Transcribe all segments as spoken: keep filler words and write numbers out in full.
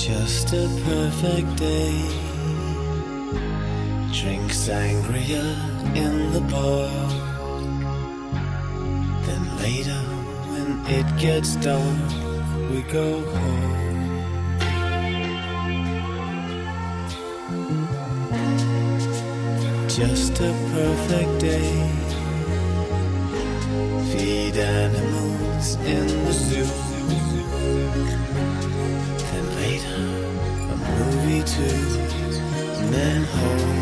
Just a perfect day. Drink sangria in the bar. Then later, when it gets dark, we go home. Just a perfect day. Feed animals in the zoo. Then later, a movie too, and then home.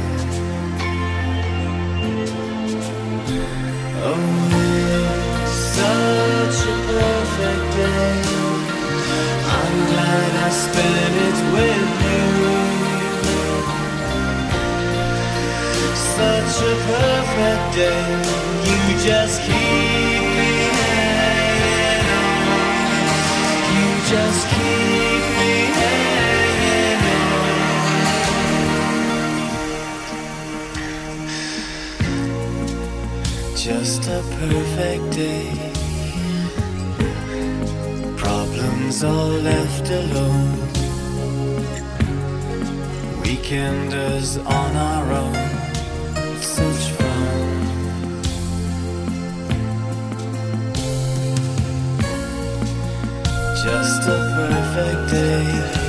Oh, it's such a perfect day. I'm glad I spent it with you. Such a perfect day. You just keep me hanging on. You just keep me hanging on. Just a perfect day. Problems all left alone. Weekenders on our own. Such fun. Just a perfect day.